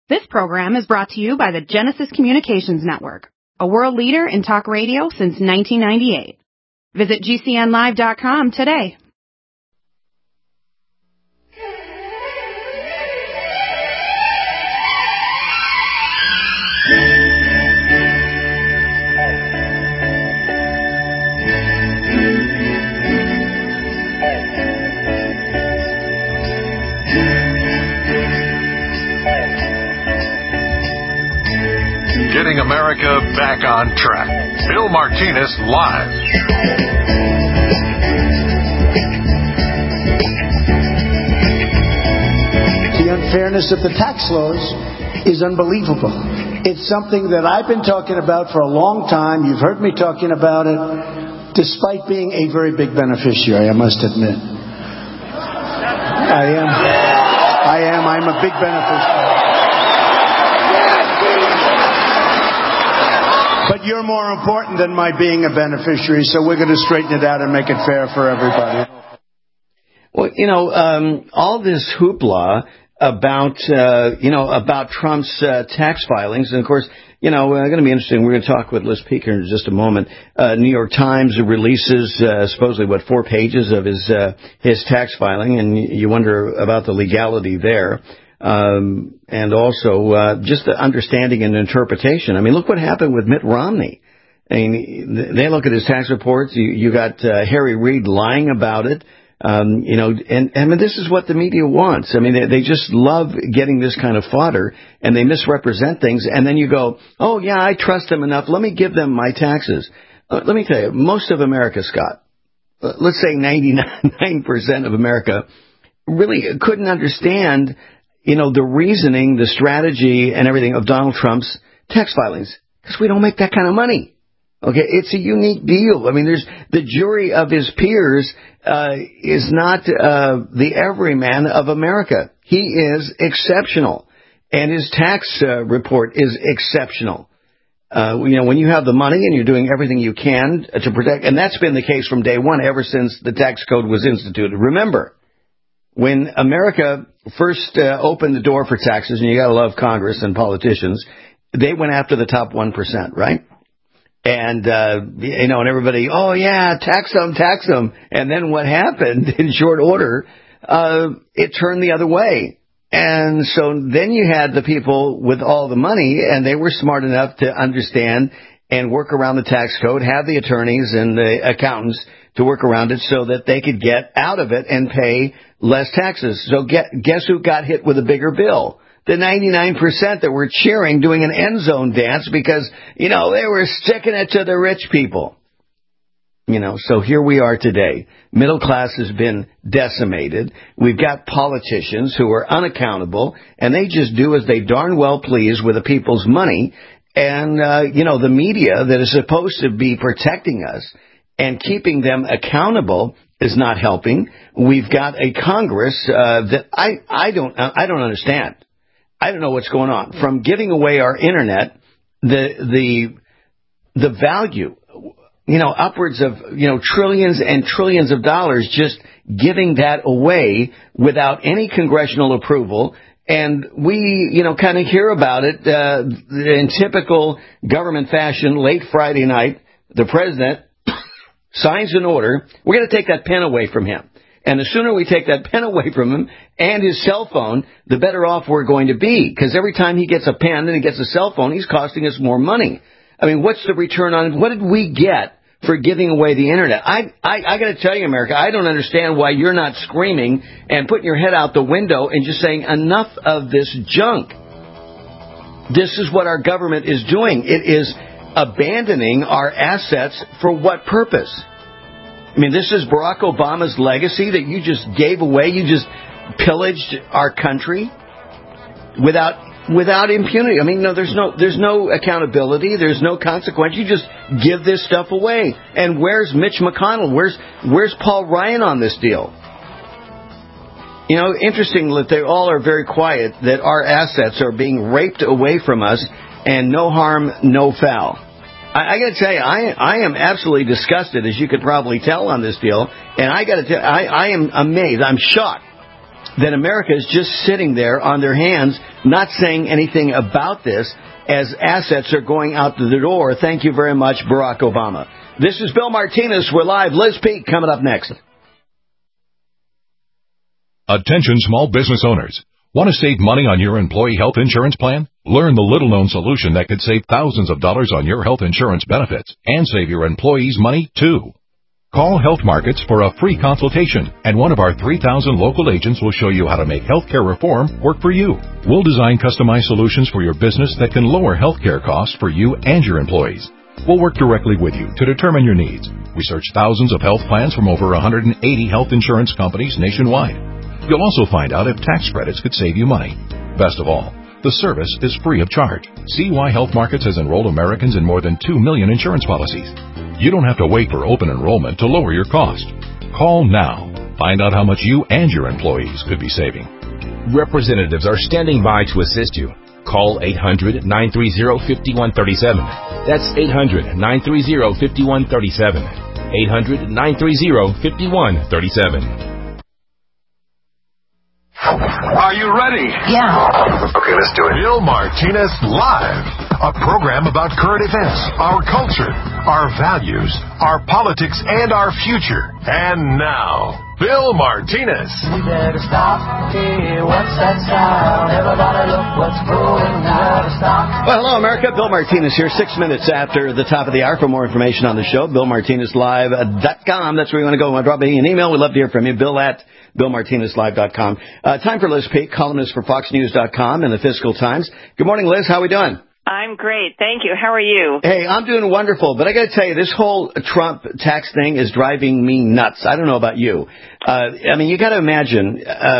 This program is brought to you by the Genesis Communications Network, a world leader in talk radio since 1998. Visit GCNlive.com today. Getting America back on track. Bill Martinez live. The unfairness of the tax laws is unbelievable. It's something that I've been talking about for a long time. You've heard me talking about it, despite being a very big beneficiary, I must admit. I'm a big beneficiary. But you're more important than my being a beneficiary, so we're going to straighten it out and make it fair for everybody. Well, all this hoopla about Trump's tax filings, and of course, going to be interesting. We're going to talk with Liz Peker in just a moment. New York Times releases supposedly 4 pages of his tax filing, and you wonder about the legality there. And also just the understanding and interpretation. I mean, look what happened with Mitt Romney. I mean, they look at his tax reports. You got Harry Reid lying about it. And this is what the media wants. I mean, they just love getting this kind of fodder, and they misrepresent things. And then you go, oh, yeah, I trust them enough. Let me give them my taxes. Let me tell you, most of America, Scott, let's say 99% of America really couldn't understand the reasoning, the strategy, and everything of Donald Trump's tax filings, because we don't make that kind of money. Okay, it's a unique deal. I mean, there's the jury of his peers is not the everyman of America. He is exceptional, and his tax report is exceptional. When you have the money and you're doing everything you can to protect, and that's been the case from day one, ever since the tax code was instituted. Remember, when America first opened the door for taxes, and you got to love Congress and politicians, they went after the top 1%, right? And, and everybody, oh, yeah, tax them. And then what happened in short order, it turned the other way. And so then you had the people with all the money, and they were smart enough to understand and work around the tax code, have the attorneys and the accountants to work around it so that they could get out of it and pay less taxes. So guess who got hit with a bigger bill? The 99% that were cheering, doing an end zone dance because, they were sticking it to the rich people. So here we are today. Middle class has been decimated. We've got politicians who are unaccountable, and they just do as they darn well please with the people's money. And, the media that is supposed to be protecting us and keeping them accountable is not helping. We've got a Congress that I don't understand. I don't know what's going on. From giving away our internet, the value, upwards of trillions and trillions of dollars, just giving that away without any congressional approval. And we, kind of hear about it in typical government fashion late Friday night. The president signs an order. We're going to take that pen away from him. And the sooner we take that pen away from him and his cell phone, the better off we're going to be. Because every time he gets a pen and he gets a cell phone, he's costing us more money. I mean, what's the return on it? What did we get for giving away the internet? I got to tell you, America, I don't understand why you're not screaming and putting your head out the window and just saying enough of this junk. This is what our government is doing. It is abandoning our assets for what purpose? I mean, this is Barack Obama's legacy that you just gave away. You just pillaged our country without impunity. I mean, no, there's no accountability. There's no consequence. You just give this stuff away. And where's Mitch McConnell? Where's Paul Ryan on this deal? Interesting that they all are very quiet, that our assets are being raped away from us, and no harm, no foul. I got to tell you, I am absolutely disgusted, as you could probably tell on this deal. And I got to tell you, I am amazed. I'm shocked that America is just sitting there on their hands not saying anything about this as assets are going out the door. Thank you very much, Barack Obama. This is Bill Martinez. We're live. Liz Peek coming up next. Attention small business owners. Want to save money on your employee health insurance plan? Learn the little-known solution that could save thousands of dollars on your health insurance benefits and save your employees money, too. Call Health Markets for a free consultation, and one of our 3,000 local agents will show you how to make healthcare reform work for you. We'll design customized solutions for your business that can lower healthcare costs for you and your employees. We'll work directly with you to determine your needs. We search thousands of health plans from over 180 health insurance companies nationwide. You'll also find out if tax credits could save you money. Best of all, the service is free of charge. See why Health Markets has enrolled Americans in more than 2 million insurance policies. You don't have to wait for open enrollment to lower your cost. Call now. Find out how much you and your employees could be saving. Representatives are standing by to assist you. Call 800-930-5137. That's 800-930-5137. 800-930-5137. Are you ready? Yeah. Okay, let's do it. Bill Martinez Live, a program about current events, our culture, our values, our politics, and our future. And now, Bill Martinez. We better stop. Hey, what's that sound? Everybody look what's brewing. We better stop. Well, hello, America. Bill Martinez here, 6 minutes after the top of the hour. For more information on the show, BillMartinezLive.com. That's where you want to go. Drop me an email. We'd love to hear from you. BillMartinezLive.com. Time for Liz Peek, columnist for FoxNews.com and the Fiscal Times. Good morning, Liz. How are we doing? I'm great. Thank you. How are you? Hey, I'm doing wonderful. But I got to tell you, this whole Trump tax thing is driving me nuts. I don't know about you. I mean, you got to imagine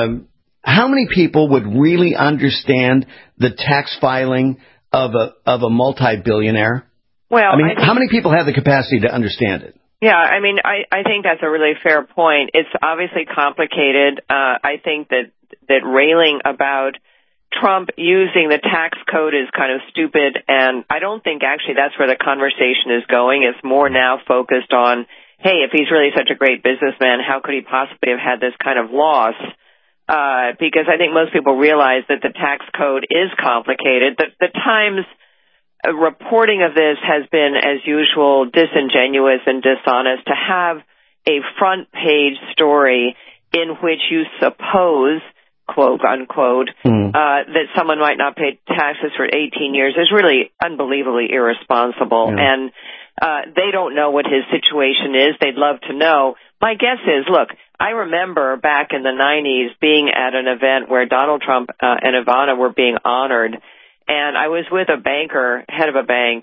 how many people would really understand the tax filing of a multi-billionaire? Well, I mean, how many people have the capacity to understand it? Yeah, I mean, I think that's a really fair point. It's obviously complicated. I think that railing about Trump using the tax code is kind of stupid, and I don't think actually that's where the conversation is going. It's more now focused on, hey, if he's really such a great businessman, how could he possibly have had this kind of loss? Because I think most people realize that the tax code is complicated. The Times reporting of this has been, as usual, disingenuous and dishonest. To have a front page story in which you suppose, quote unquote, that someone might not pay taxes for 18 years is really unbelievably irresponsible. Yeah. And they don't know what his situation is. They'd love to know. My guess is, look, I remember back in the 90s being at an event where Donald Trump and Ivana were being honored. And I was with a banker, head of a bank,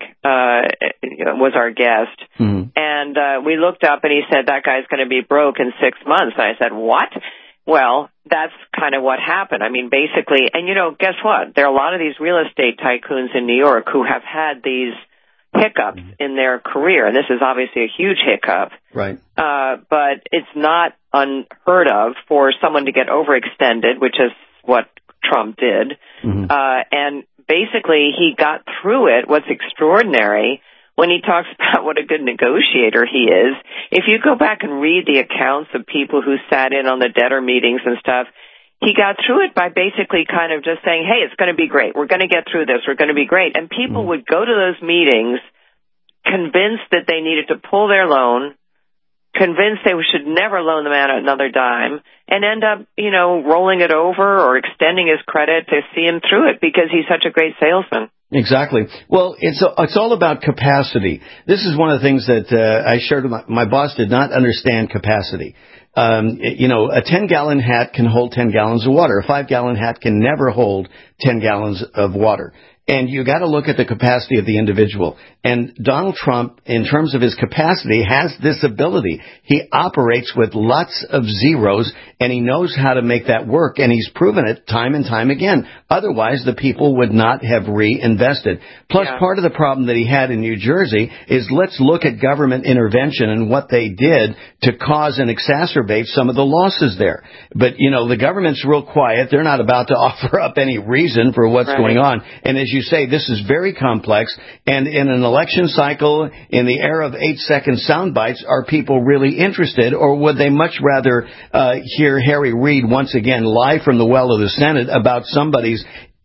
was our guest. Mm-hmm. And we looked up and he said, that guy's going to be broke in 6 months. And I said, what? Well, that's kind of what happened. I mean, basically, and guess what? There are a lot of these real estate tycoons in New York who have had these hiccups in their career. And this is obviously a huge hiccup. Right. But it's not unheard of for someone to get overextended, which is what Trump did. Mm-hmm. And basically, he got through it. What's extraordinary, when he talks about what a good negotiator he is, if you go back and read the accounts of people who sat in on the debtor meetings and stuff, he got through it by basically kind of just saying, hey, it's going to be great. We're going to get through this. We're going to be great. And people would go to those meetings convinced that they needed to pull their loan, convinced they should never loan the man another dime, and end up, rolling it over or extending his credit to see him through it because he's such a great salesman. Exactly. Well, it's all about capacity. This is one of the things that I shared with my boss did not understand capacity. A 10-gallon hat can hold 10 gallons of water. A 5-gallon hat can never hold 10 gallons of water. And you got to look at the capacity of the individual. And Donald Trump, in terms of his capacity, has this ability. He operates with lots of zeros, and he knows how to make that work, and he's proven it time and time again. Otherwise, the people would not have reinvested. Plus, part of the problem that he had in New Jersey is let's look at government intervention and what they did to cause and exacerbate some of the losses there. But, the government's real quiet. They're not about to offer up any reason for what's going on. And as you say, this is very complex, and in an election cycle, in the era of 8-second sound bites, are people really interested, or would they much rather hear Harry Reid once again lie from the well of the Senate about somebody's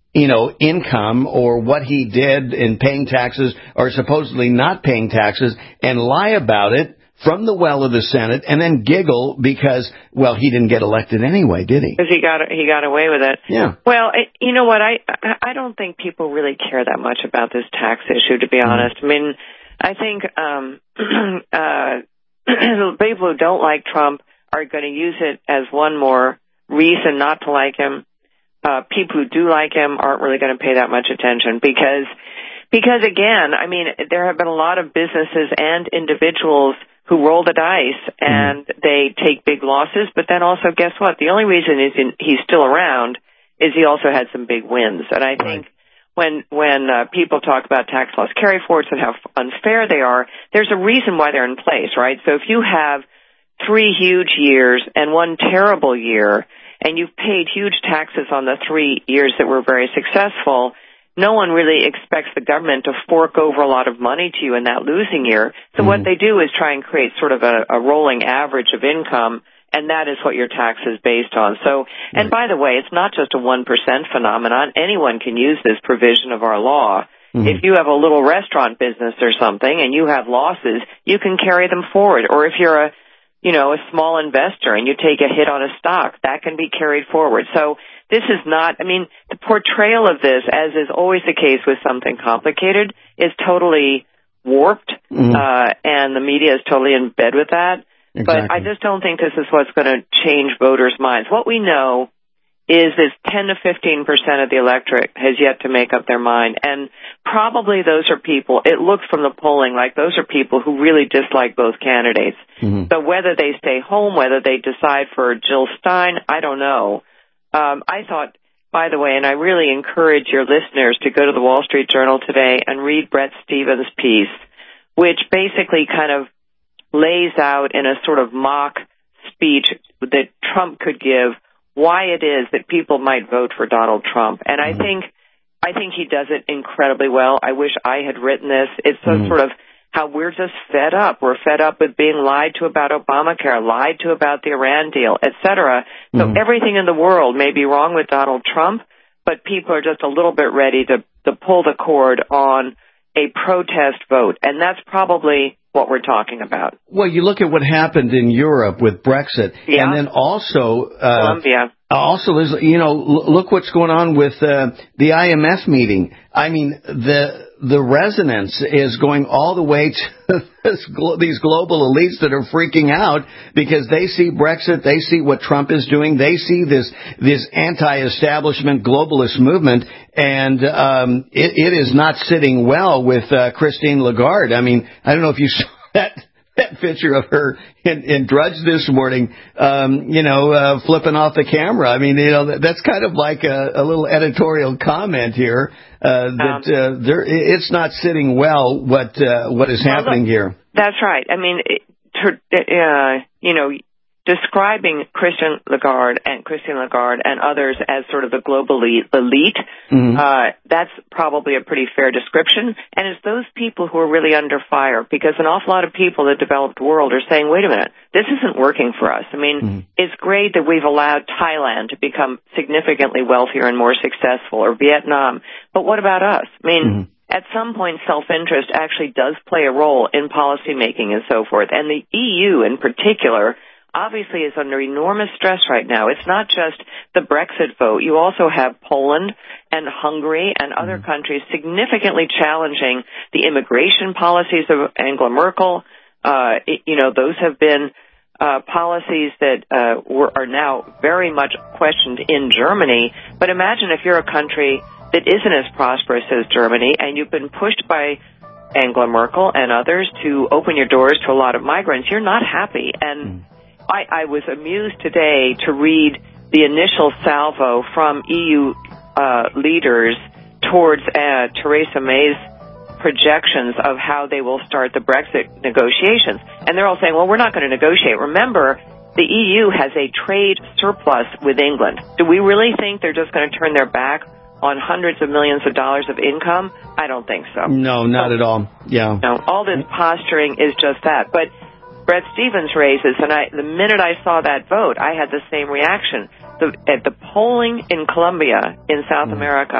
income or what he did in paying taxes or supposedly not paying taxes and lie about it from the well of the Senate and then giggle because, well, he didn't get elected anyway, did he? Because he got away with it. Yeah. Well, you know what? I don't think people really care that much about this tax issue, to be honest. I mean, I think people who don't like Trump are going to use it as one more reason not to like him. People who do like him aren't really going to pay that much attention because again, I mean, there have been a lot of businesses and individuals who roll the dice and they take big losses, but then also guess what? The only reason he's still around is he also had some big wins. And I think when people talk about tax loss carryforwards and how unfair they are, there's a reason why they're in place, right? So if you have 3 huge years and 1 terrible year, and you've paid huge taxes on the 3 years that were very successful, no one really expects the government to fork over a lot of money to you in that losing year. So what they do is try and create sort of a rolling average of income, and that is what your tax is based on. So, and by the way, it's not just a 1% phenomenon. Anyone can use this provision of our law. If you have a little restaurant business or something and you have losses, you can carry them forward. Or if you're a small investor and you take a hit on a stock, that can be carried forward. So this is not, I mean, the portrayal of this, as is always the case with something complicated, is totally warped, and the media is totally in bed with that. Exactly. But I just don't think this is what's going to change voters' minds. What we know is that 10 to 15% of the electorate has yet to make up their mind. And probably those are people, it looks from the polling like those are people who really dislike both candidates. So whether they stay home, whether they decide for Jill Stein, I don't know. I thought, by the way, and I really encourage your listeners to go to the Wall Street Journal today and read Bret Stephens' piece, which basically kind of lays out in a sort of mock speech that Trump could give why it is that people might vote for Donald Trump. And I think he does it incredibly well. I wish I had written this. It's sort of how we're just fed up. We're fed up with being lied to about Obamacare, lied to about the Iran deal, etc. So everything in the world may be wrong with Donald Trump, but people are just a little bit ready to pull the cord on a protest vote. And that's probably what we're talking about. Well, you look at what happened in Europe with Brexit, and then also Colombia. Also, look what's going on with the IMF meeting. I mean, the resonance is going all the way to these global elites that are freaking out because they see Brexit, they see what Trump is doing, they see this anti-establishment globalist movement, and it is not sitting well with Christine Lagarde. I mean, I don't know if you saw that picture of her in Drudge this morning, flipping off the camera. I mean, that's kind of like a little editorial comment here that it's not sitting well what is happening here. That's right. I mean, describing Christine Lagarde and others as sort of the global elite, that's probably a pretty fair description. And it's those people who are really under fire because an awful lot of people in the developed world are saying, wait a minute, this isn't working for us. I mean, it's great that we've allowed Thailand to become significantly wealthier and more successful, or Vietnam, but what about us? I mean, at some point, self-interest actually does play a role in policymaking and so forth. And the EU in particular obviously is under enormous stress right now. It's not just the Brexit vote. You also have Poland and Hungary and other countries significantly challenging the immigration policies of Angela Merkel. Those have been policies that are now very much questioned in Germany. But imagine if you're a country that isn't as prosperous as Germany and you've been pushed by Angela Merkel and others to open your doors to a lot of migrants. You're not happy. And I was amused today to read the initial salvo from EU leaders towards Theresa May's projections of how they will start the Brexit negotiations. And they're all saying, well, we're not going to negotiate. Remember, the EU has a trade surplus with England. Do we really think they're just going to turn their back on hundreds of millions of dollars of income? I don't think so. No, not at all. Yeah. No, all this posturing is just that. But Bret Stephens raises, and the minute I saw that vote, I had the same reaction. At the polling in Colombia, in South America,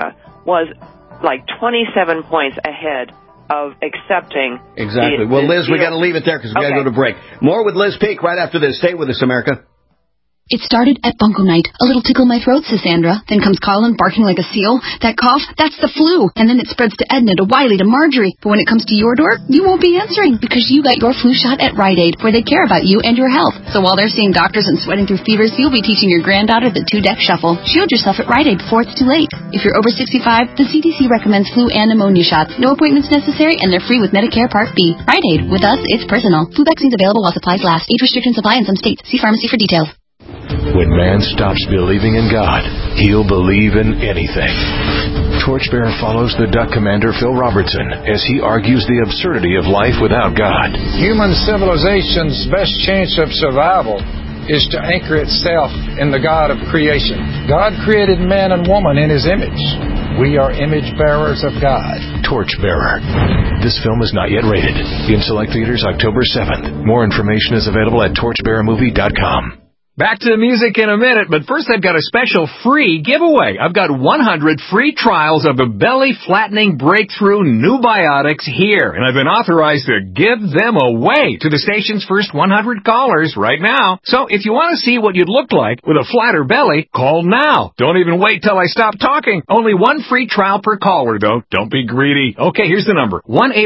was like 27 points ahead of accepting. Exactly. Well, Liz, we got to leave it there because we got to go to break. More with Liz Peek right after this. Stay with us, America. It started at Bunko Night. A little tickle in my throat, says Sandra. Then comes Colin barking like a seal. That cough, that's the flu. And then it spreads to Edna, to Wiley, to Marjorie. But when it comes to your door, you won't be answering because you got your flu shot at Rite Aid, where they care about you and your health. So while they're seeing doctors and sweating through fevers, you'll be teaching your granddaughter the 2-deck shuffle. Shield yourself at Rite Aid before it's too late. If you're over 65, the CDC recommends flu and pneumonia shots. No appointments necessary, and they're free with Medicare Part B. Rite Aid. With us, it's personal. Flu vaccines available while supplies last. Age restrictions apply in some states. See pharmacy for details. When man stops believing in God, he'll believe in anything. Torchbearer follows the Duck Commander Phil Robertson as he argues the absurdity of life without God. Human civilization's best chance of survival is to anchor itself in the God of creation. God created man and woman in His image. We are image bearers of God. Torchbearer. This film is not yet rated. In select theaters October 7th. More information is available at torchbearermovie.com. Back to the music in a minute, but first I've got a special free giveaway. I've got 100 free trials of the belly-flattening breakthrough Nubiotics here, and I've been authorized to give them away to the station's first 100 callers right now. So if you want to see what you'd look like with a flatter belly, call now. Don't even wait till I stop talking. Only one free trial per caller, though. Don't be greedy. Okay, here's the number.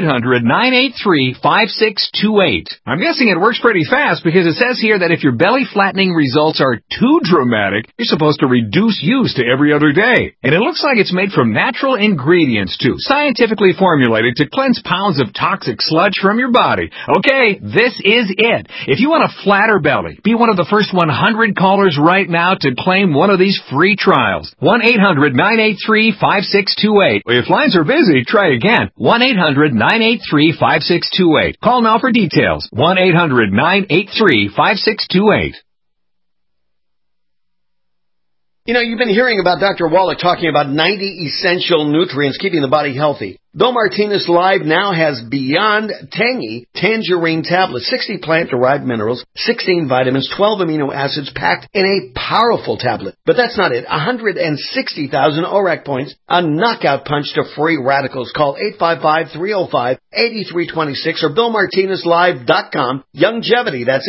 1-800-983-5628. I'm guessing it works pretty fast because it says here that if your belly-flattening results are too dramatic, you're supposed to reduce use to every other day. And it looks like it's made from natural ingredients, too, scientifically formulated to cleanse pounds of toxic sludge from your body. Okay, this is it. If you want a flatter belly, be one of the first 100 callers right now to claim one of these free trials. 1-800-983-5628. If lines are busy, try again. 1-800-983-5628. Call now for details. 1-800-983-5628. You know, you've been hearing about Dr. Wallach talking about 90 essential nutrients keeping the body healthy. Bill Martinez Live now has Beyond Tangy Tangerine tablets, 60 plant-derived minerals, 16 vitamins, 12 amino acids packed in a powerful tablet. But that's not it. 160,000 ORAC points, a knockout punch to free radicals. Call 855-305-8326 or BillMartinezLive.com. Longevity, that's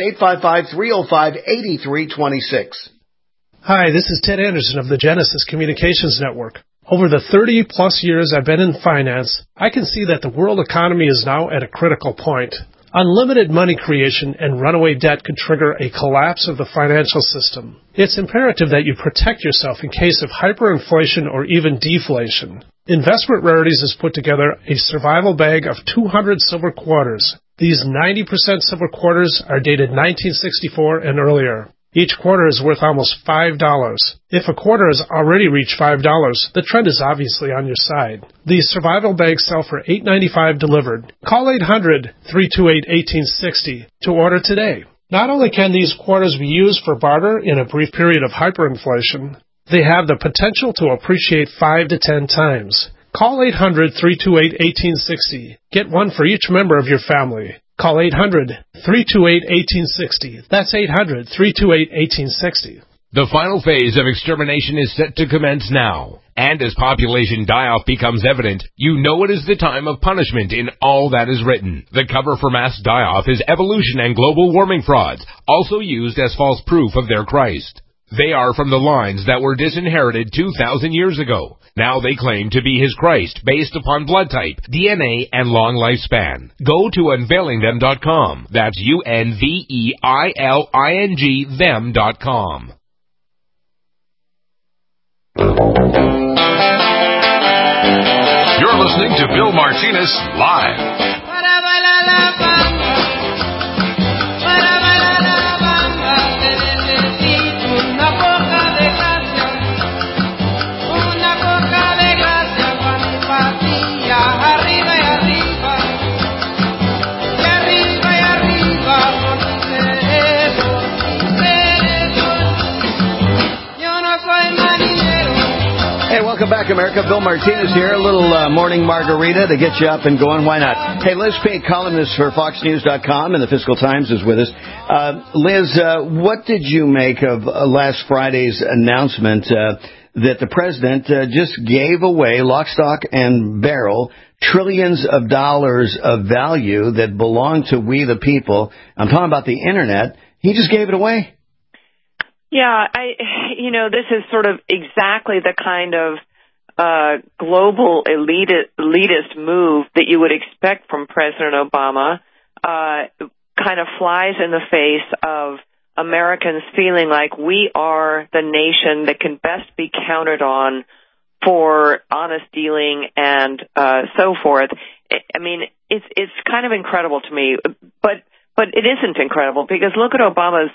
855-305-8326. Hi, this is Ted Anderson of the Genesis Communications Network. Over the 30-plus years I've been in finance, I can see that the world economy is now at a critical point. Unlimited money creation and runaway debt could trigger a collapse of the financial system. It's imperative that you protect yourself in case of hyperinflation or even deflation. Investment Rarities has put together a survival bag of 200 silver quarters. These 90% silver quarters are dated 1964 and earlier. Each quarter is worth almost $5. If a quarter has already reached $5, the trend is obviously on your side. These survival bags sell for $8.95 delivered. Call 800-328-1860 to order today. Not only can these quarters be used for barter in a brief period of hyperinflation, they have the potential to appreciate 5 to 10 times. Call 800-328-1860. Get one for each member of your family. Call 800-328-1860. That's 800-328-1860. The final phase of extermination is set to commence now. And as population die-off becomes evident, you know it is the time of punishment in all that is written. The cover for mass die-off is evolution and global warming frauds, also used as false proof of their Christ. They are from the lines that were disinherited 2,000 years ago. Now they claim to be his Christ based upon blood type, DNA, and long lifespan. Go to unveilingthem.com. That's UNVEILING them.com. You're listening to Bill Martinez Live. Hey, welcome back, America. Bill Martinez here. A little morning margarita to get you up and going. Why not? Hey, Liz Peek, columnist for FoxNews.com and the Fiscal Times, is with us. Liz, what did you make of last Friday's announcement that the president just gave away, lock, stock, and barrel, trillions of dollars of value that belong to we the people. I'm talking about the Internet. He just gave it away. Yeah, this is sort of exactly the kind of global elitist move that you would expect from President Obama. Kind of flies in the face of Americans feeling like we are the nation that can best be counted on for honest dealing and so forth. I mean, it's kind of incredible to me, but it isn't incredible because look at Obama's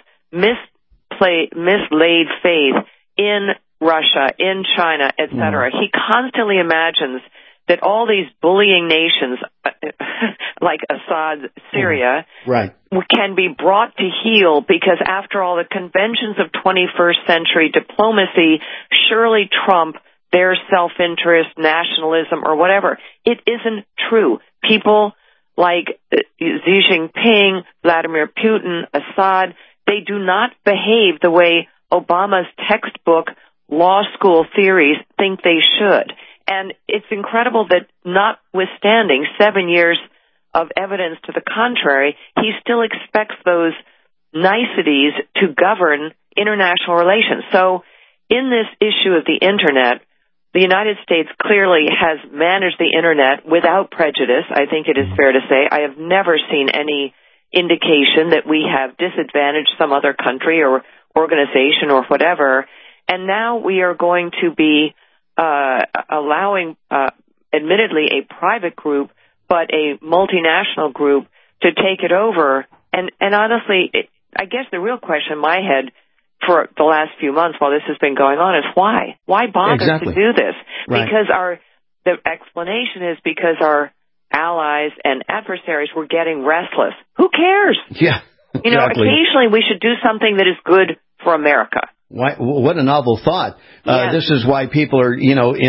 mislaid faith in Russia, in China, etc. He constantly imagines that all these bullying nations, like Assad, Syria, can be brought to heel because, after all, the conventions of 21st century diplomacy surely trump their self-interest, nationalism, or whatever. It isn't true. People like Xi Jinping, Vladimir Putin, Assad, they do not behave the way Obama's textbook law school theories think they should. And it's incredible that, notwithstanding 7 years of evidence to the contrary, he still expects those niceties to govern international relations. So in this issue of the Internet, the United States clearly has managed the Internet without prejudice. I think it is fair to say. I have never seen any indication that we have disadvantaged some other country or organization or whatever. And now we are going to be allowing, admittedly, a private group, but a multinational group to take it over. And honestly, I guess the real question in my head for the last few months while this has been going on is why? Why bother to do this? Right. Because the explanation is because our allies and adversaries were getting restless. Who cares? Yeah. Exactly. Occasionally we should do something that is good for America. What a novel thought. Yes. This is why people are,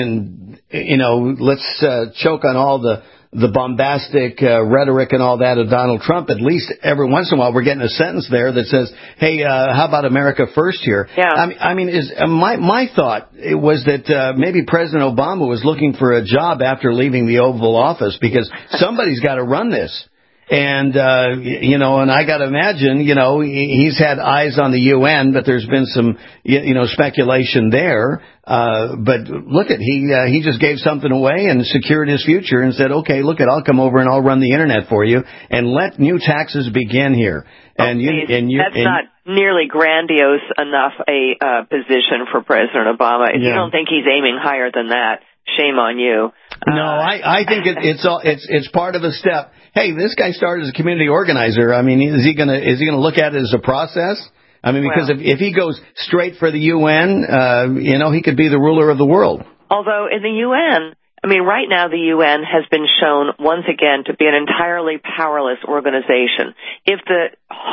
let's choke on all the bombastic rhetoric and all that of Donald Trump. At least every once in a while we're getting a sentence there that says, hey, how about America first here? Yeah. My thought was that maybe President Obama was looking for a job after leaving the Oval Office because somebody's got to run this. And, and I got to imagine, he's had eyes on the UN, but there's been some, speculation there. But look he just gave something away and secured his future and said, okay, I'll come over and I'll run the Internet for you and let new taxes begin here. And that's not nearly grandiose enough a position for President Obama. If you don't think he's aiming higher than that, shame on you. No, I think it's part of a step. Hey, this guy started as a community organizer. I mean, is he gonna look at it as a process? I mean, because if he goes straight for the UN, he could be the ruler of the world. Although in the UN, right now the UN has been shown once again to be an entirely powerless organization. If the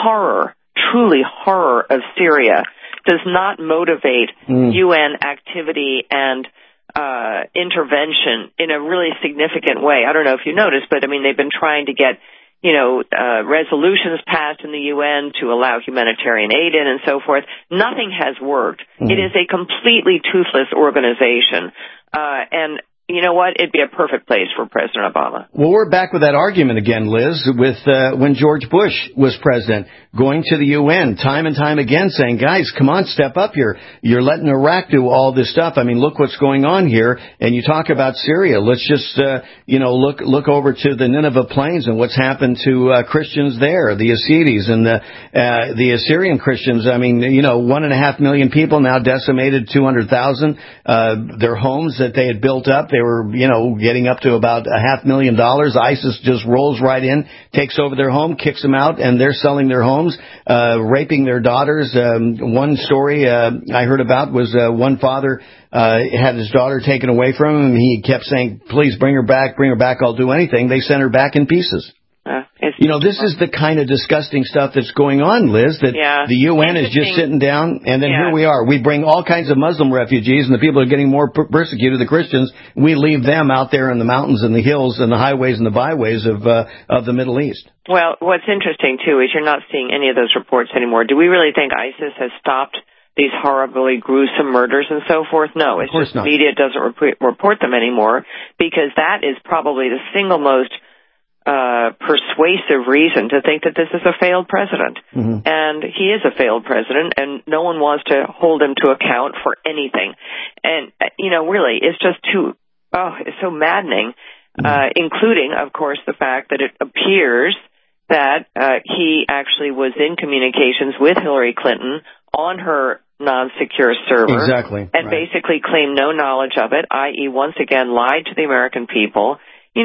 truly horror of Syria does not motivate UN activity and intervention in a really significant way. I don't know if you noticed, but they've been trying to get, resolutions passed in the UN to allow humanitarian aid in and so forth. Nothing has worked. It is a completely toothless organization. And you know what? It'd be a perfect place for President Obama. Well, we're back with that argument again, Liz, with when George Bush was president, going to the UN time and time again saying, guys, come on, step up here. You're letting Iraq do all this stuff. Look what's going on here. And you talk about Syria. Let's just, look over to the Nineveh Plains and what's happened to Christians there, the Yazidis and the Assyrian Christians. 1.5 million people now decimated, 200,000. Their homes that they had built up, they were, getting up to about $500,000. ISIS just rolls right in, takes over their home, kicks them out, and they're selling their homes, raping their daughters. One story I heard about was one father had his daughter taken away from him, and he kept saying, please bring her back, I'll do anything. They sent her back in pieces. This is the kind of disgusting stuff that's going on, Liz, that the UN is just sitting down, and then here we are. We bring all kinds of Muslim refugees, and the people are getting more persecuted, the Christians. We leave them out there in the mountains and the hills and the highways and the byways of the Middle East. Well, what's interesting, too, is you're not seeing any of those reports anymore. Do we really think ISIS has stopped these horribly gruesome murders and so forth? No, it's just media doesn't report them anymore, because that is probably the single most persuasive reason to think that this is a failed president. Mm-hmm. And he is a failed president, and no one wants to hold him to account for anything. And, really, it's just it's so maddening, including, of course, the fact that it appears that he actually was in communications with Hillary Clinton on her non-secure server. Exactly. And basically claimed no knowledge of it, i.e., once again, lied to the American people.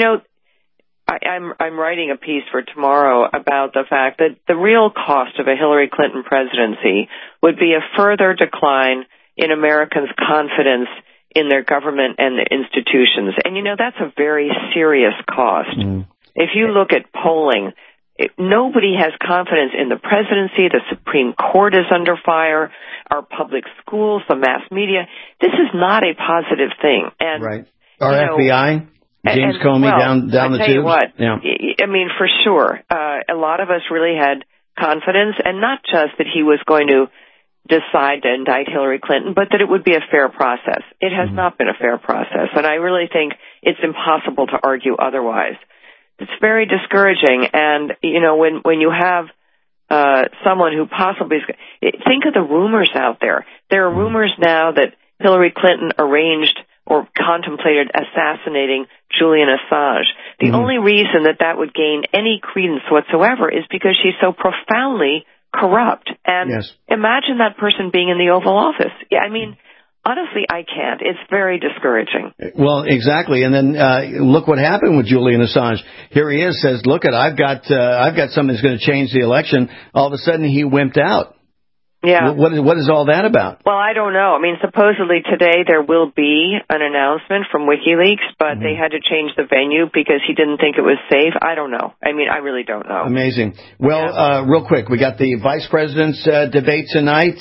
I'm writing a piece for tomorrow about the fact that the real cost of a Hillary Clinton presidency would be a further decline in Americans' confidence in their government and the institutions. And, that's a very serious cost. Mm. If you look at polling, nobody has confidence in the presidency. The Supreme Court is under fire. Our public schools, the mass media. This is not a positive thing. And, right. Our FBI? James Comey down the tubes. Tell you what, yeah. I mean, for sure, a lot of us really had confidence, and not just that he was going to decide to indict Hillary Clinton, but that it would be a fair process. It has not been a fair process, and I really think it's impossible to argue otherwise. It's very discouraging, and when you have someone who possibly think of the rumors out there. There are rumors now that Hillary Clinton arranged or contemplated assassinating Julian Assange. The only reason that would gain any credence whatsoever is because she's so profoundly corrupt. And imagine that person being in the Oval Office. Yeah, I mean, honestly, I can't. It's very discouraging. Well, exactly. And then look what happened with Julian Assange. Here he is, says, "Look, I've got something that's going to change the election." All of a sudden, he wimped out. Yeah. What is all that about? Well, I don't know. I mean, supposedly today there will be an announcement from WikiLeaks, but they had to change the venue because he didn't think it was safe. I don't know. I mean, I really don't know. Amazing. Well, real quick, we got the vice president's debate tonight.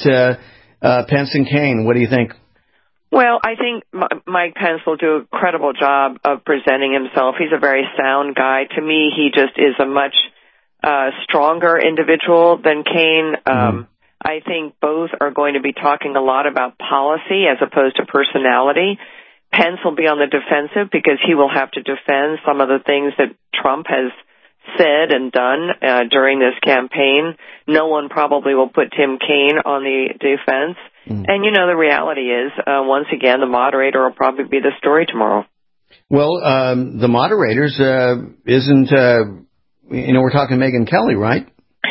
Pence and Kaine. What do you think? Well, I think Mike Pence will do a credible job of presenting himself. He's a very sound guy. To me, he just is a much stronger individual than Kaine. I think both are going to be talking a lot about policy as opposed to personality. Pence will be on the defensive because he will have to defend some of the things that Trump has said and done during this campaign. No one probably will put Tim Kaine on the defense. And, the reality is, once again, the moderator will probably be the story tomorrow. Well, the moderators isn't, we're talking Megyn Kelly, right?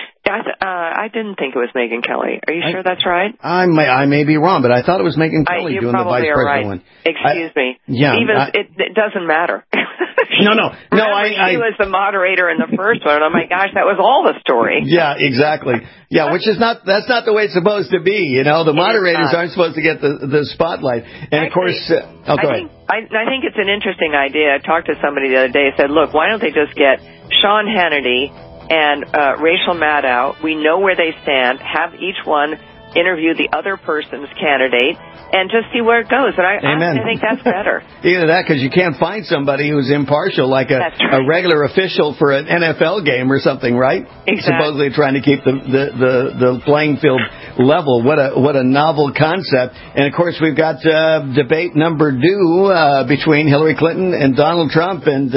I didn't think it was Megyn Kelly. Are you sure that's right? I may be wrong, but I thought it was Megyn Kelly doing the vice president one. Excuse me. Yeah. It doesn't matter. No. She was the moderator in the first one. Oh my gosh, that was all the story. Yeah, exactly. Yeah, that's not the way it's supposed to be. The moderators aren't supposed to get the spotlight. And of course, go ahead. I think it's an interesting idea. I talked to somebody the other day and said, look, why don't they just get Sean Hannity and Rachel Maddow? We know where they stand. Have each one interview the other person's candidate and just see where it goes. And I think that's better. Either that, because you can't find somebody who's impartial, like a regular official for an NFL game or something, right? Exactly. Supposedly trying to keep the playing field level. What a novel concept. And of course, we've got debate number 2 between Hillary Clinton and Donald Trump, and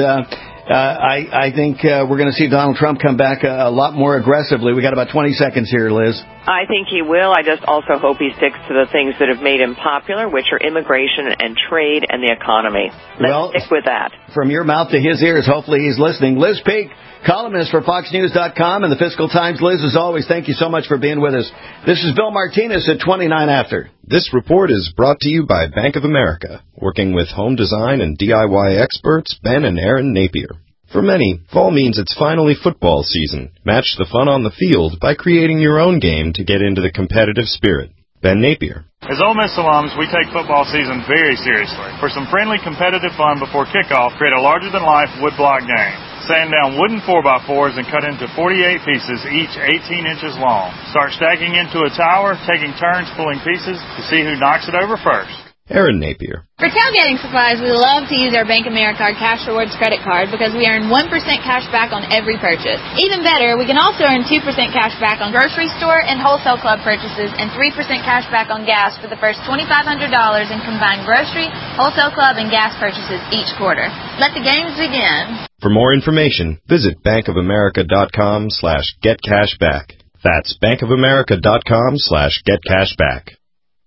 I think we're going to see Donald Trump come back a lot more aggressively. We got about 20 seconds here, Liz. I think he will. I just also hope he sticks to the things that have made him popular, which are immigration and trade and the economy. Let's stick with that. From your mouth to his ears, hopefully he's listening. Liz Peek, columnist for FoxNews.com and the Fiscal Times. Liz, as always, thank you so much for being with us. This is Bill Martinez at 29 After. This report is brought to you by Bank of America, working with home design and DIY experts Ben and Aaron Napier. For many, fall means it's finally football season. Match the fun on the field by creating your own game to get into the competitive spirit. Ben Napier. As Ole Miss alums, we take football season very seriously. For some friendly competitive fun before kickoff, create a larger-than-life woodblock game. Sand down wooden 4x4s and cut into 48 pieces, each 18 inches long. Start stacking into a tower, taking turns pulling pieces to see who knocks it over first. Aaron Napier. For tailgating supplies, we love to use our Bank of America Cash Rewards credit card because we earn 1% cash back on every purchase. Even better, we can also earn 2% cash back on grocery store and wholesale club purchases and 3% cash back on gas for the first $2,500 in combined grocery, wholesale club, and gas purchases each quarter. Let the games begin. For more information, visit bankofamerica.com/getcashback. That's bankofamerica.com/getcashback.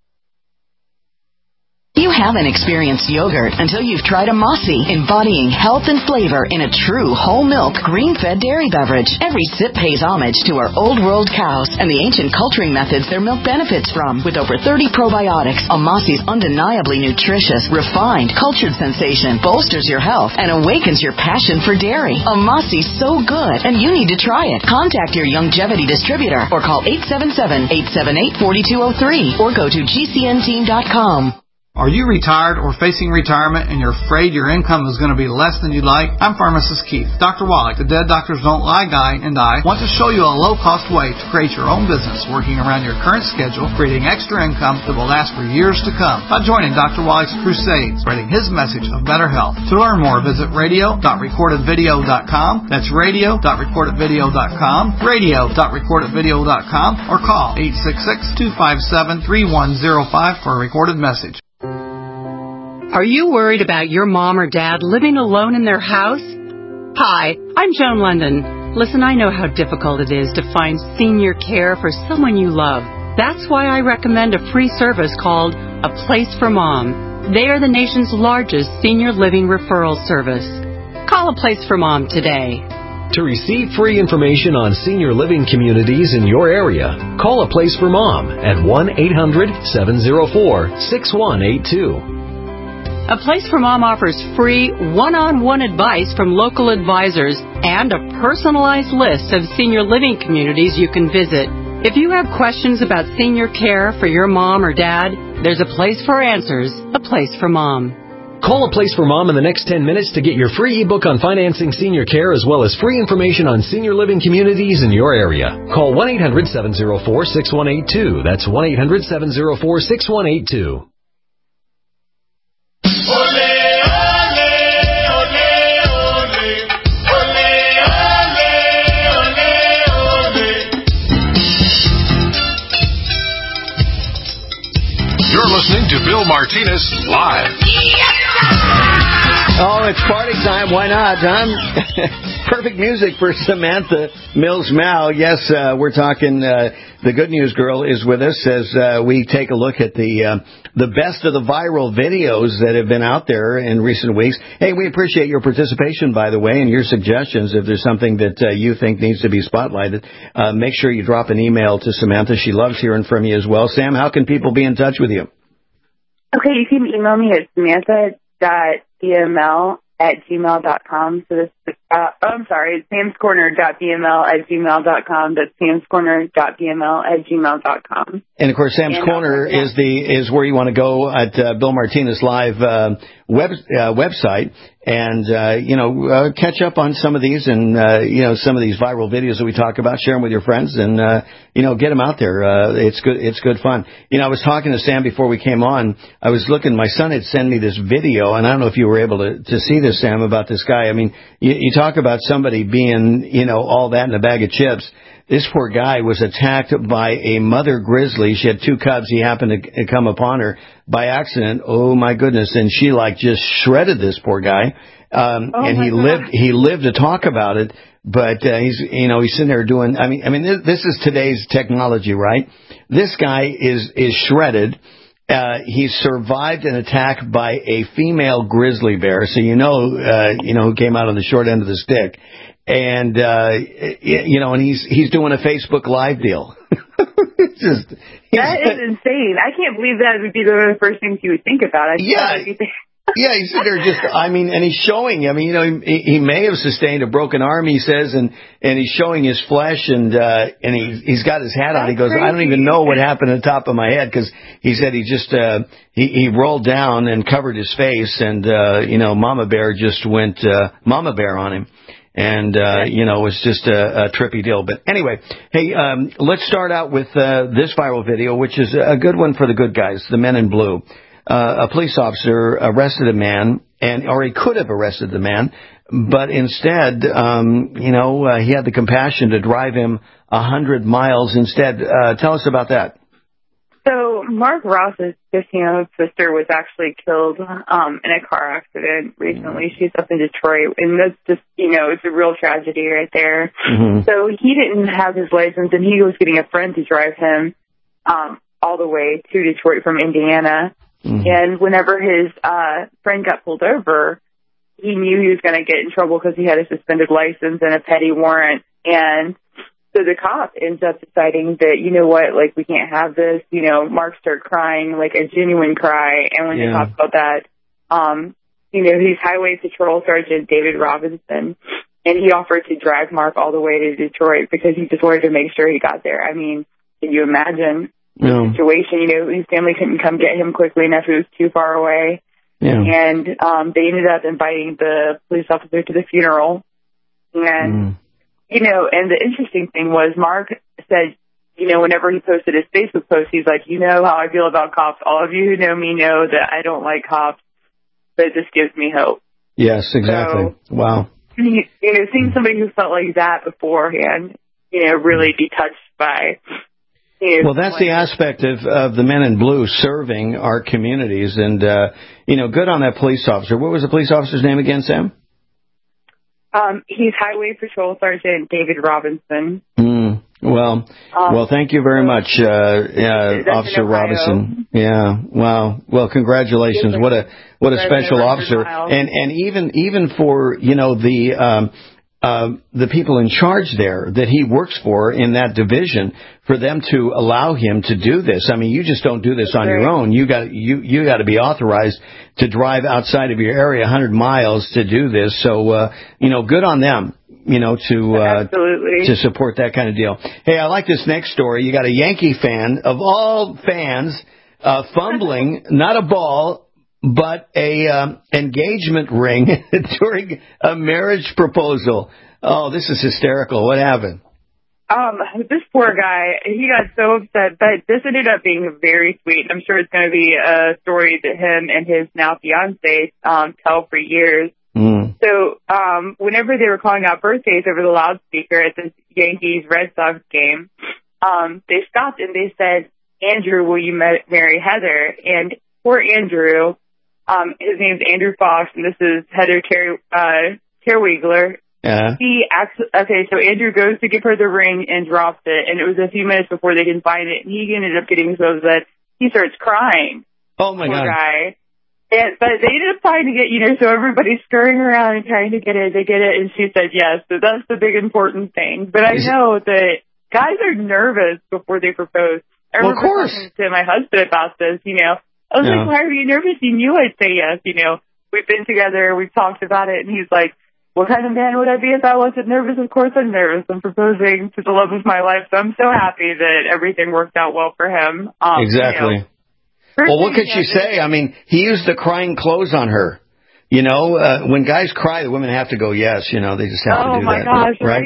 You haven't experienced yogurt until you've tried a Mossy, embodying health and flavor in a true whole milk, green-fed dairy beverage. Every sip pays homage to our old world cows and the ancient culturing methods their milk benefits from. With over 30 probiotics, a Mossy's undeniably nutritious, refined, cultured sensation bolsters your health and awakens your passion for dairy. A Mossy's so good, and you need to try it. Contact your Youngevity distributor or call 877-878-4203 or go to gcnteam.com. Are you retired or facing retirement and you're afraid your income is going to be less than you'd like? I'm Pharmacist Keith. Dr. Wallach, the Dead Doctors Don't Lie guy, and I want to show you a low-cost way to create your own business working around your current schedule, creating extra income that will last for years to come by joining Dr. Wallach's crusade, spreading his message of better health. To learn more, visit radio.recordedvideo.com. That's radio.recordedvideo.com, radio.recordedvideo.com, or call 866-257-3105 for a recorded message. Are you worried about your mom or dad living alone in their house? Hi, I'm Joan London. Listen, I know how difficult it is to find senior care for someone you love. That's why I recommend a free service called A Place for Mom. They are the nation's largest senior living referral service. Call A Place for Mom today. To receive free information on senior living communities in your area, call A Place for Mom at 1-800-704-6182. A Place for Mom offers free one-on-one advice from local advisors and a personalized list of senior living communities you can visit. If you have questions about senior care for your mom or dad, there's a place for answers, A Place for Mom. Call A Place for Mom in the next 10 minutes to get your free ebook on financing senior care as well as free information on senior living communities in your area. Call 1-800-704-6182. That's 1-800-704-6182. You're listening to Bill Martinez Live. Oh, it's party time. Why not, John? Perfect music for Samantha Mills-Mao. Yes, we're talking, the Good News Girl is with us as we take a look at the best of the viral videos that have been out there in recent weeks. Hey, we appreciate your participation, by the way, and your suggestions. If there's something that you think needs to be spotlighted, make sure you drop an email to Samantha. She loves hearing from you as well. Sam, how can people be in touch with you? Okay, you can email me at samantha.bml@gmail.com. So this, I'm sorry, it's samscorner.bml@gmail.com. That's samscorner.bml@gmail.com. And of course, Sam's Corner is where you want to go at Bill Martinez Live website, and catch up on some of these and some of these viral videos that we talk about. Share them with your friends, and get them out there. It's good. It's good fun. I was talking to Sam before we came on. I was looking. My son had sent me this video, and I don't know if you were able to see this, Sam, about this guy. I mean, you talk about somebody being all that in a bag of chips. This poor guy was attacked by a mother grizzly. She had two cubs. He happened to come upon her by accident. Oh my goodness. And she just shredded this poor guy. And he lived to talk about it, but he's sitting there doing, this is today's technology, right? This guy is shredded. He survived an attack by a female grizzly bear. So who came out on the short end of the stick. And, and he's doing a Facebook Live deal. That is insane. I can't believe that would be the first things you would think about. Yeah, he's there and he's showing, he may have sustained a broken arm, he says, and he's showing his flesh, and he's got his hat on. He goes, I don't even know what happened at the top of my head, because he said he just, he rolled down and covered his face, and, Mama Bear just went, Mama Bear on him. And, it was just a trippy deal. But anyway, hey, let's start out with this viral video, which is a good one for the good guys, the men in blue. a police officer arrested a man, or he could have arrested the man, but instead, he had the compassion to drive him 100 miles instead. Tell us about that. So Mark Ross's 15-year-old sister was actually killed in a car accident recently. She's up in Detroit, and that's just, it's a real tragedy right there. Mm-hmm. So he didn't have his license, and he was getting a friend to drive him all the way to Detroit from Indiana. Mm-hmm. And whenever his friend got pulled over, he knew he was going to get in trouble because he had a suspended license and a petty warrant. And so the cop ends up deciding that, we can't have this. Mark started crying, like a genuine cry. And when they talked about that, he's Highway Patrol Sergeant David Robinson. And he offered to drive Mark all the way to Detroit because he just wanted to make sure he got there. I mean, can you imagine the situation? His family couldn't come get him quickly enough. It was too far away. Yeah. And they ended up inviting the police officer to the funeral. And, and the interesting thing was Mark said, whenever he posted his Facebook post, he's like, how I feel about cops. All of you who know me know that I don't like cops, but this gives me hope. Yes, exactly. So, wow. Seeing somebody who felt like that beforehand, really be touched by. Well, that's the aspect of the men in blue serving our communities. And, good on that police officer. What was the police officer's name again, Sam? He's Highway Patrol Sergeant David Robinson. Well, thank you very much, Officer Robinson. Yeah. Wow. Well, congratulations. What a special officer. And even for, the people in charge there that he works for in that division, for them to allow him to do this. I mean, you just don't do this on your own. You got to be authorized to drive outside of your area 100 miles to do this. So, good on them, to support that kind of deal. Hey, I like this next story. You got a Yankee fan, of all fans, fumbling, not a ball, but a engagement ring during a marriage proposal. Oh, this is hysterical. What happened? This poor guy, he got so upset, but this ended up being very sweet. I'm sure it's going to be a story that him and his now fiance tell for years. So whenever they were calling out birthdays over the loudspeaker at the Yankees-Red Sox game, they stopped and they said, "Andrew, will you marry Heather?" And poor Andrew, his name's Andrew Fox, and this is Heather Terwigler. Yeah. So Andrew goes to give her the ring and drops it, and it was a few minutes before they can find it, and he ended up getting so upset he starts crying. Oh my God! Guy. But they ended up trying to get, so everybody's scurrying around and trying to get it. They get it, and she said yes. So that's the big important thing. But I know that guys are nervous before they propose. I remember talking to my husband about this. I was like, "Why are you nervous? You knew I'd say yes. We've been together, we've talked about it." And he's like, "What kind of man would I be if I wasn't nervous?" Of course I'm nervous. I'm proposing to the love of my life, so I'm so happy that everything worked out well for him. Exactly. Well, what could she say? I mean, he used the crying clothes on her. When guys cry, the women have to go yes. They just have to do that. Oh, my gosh. Right?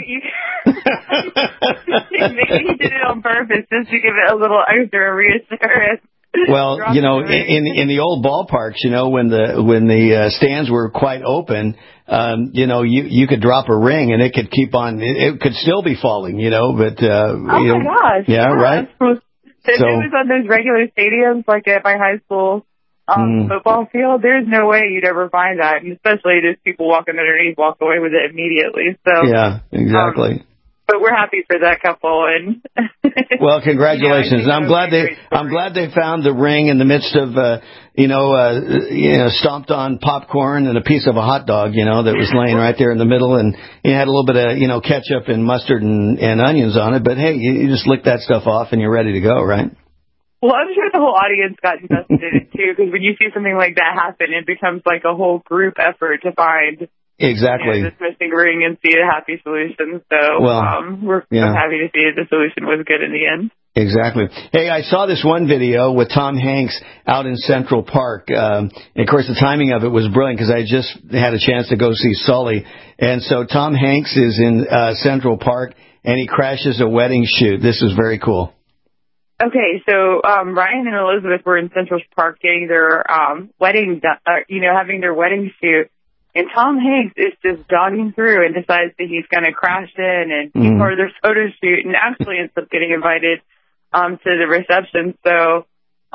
Maybe he did it on purpose just to give it a little extra reassurance. Well, in the old ballparks, when the stands were quite open, you could drop a ring and it could keep on. It could still be falling, but my gosh. Yeah, right. If it was on those regular stadiums, like at my high school football field, there's no way you'd ever find that. And especially those people walking underneath walk away with it immediately. So yeah, exactly. But we're happy for that couple. And well, congratulations. I'm glad they found the ring in the midst of stomped on popcorn and a piece of a hot dog, that was laying right there in the middle, and it had a little bit of ketchup and mustard and onions on it. But hey, you just lick that stuff off and you're ready to go, right? Well, I'm sure the whole audience got invested in it too, because when you see something like that happen, it becomes like a whole group effort to find. Exactly. This missing ring and see a happy solution. So we're happy to see the solution was good in the end. Exactly. Hey, I saw this one video with Tom Hanks out in Central Park. And of course, the timing of it was brilliant because I just had a chance to go see Sully. And so Tom Hanks is in Central Park and he crashes a wedding shoot. This is very cool. Okay, so Ryan and Elizabeth were in Central Park getting their wedding, having their wedding shoot, and Tom Hanks is just jogging through and decides that he's going to crash in and be part of their photo shoot, and actually ends up getting invited to the reception. So,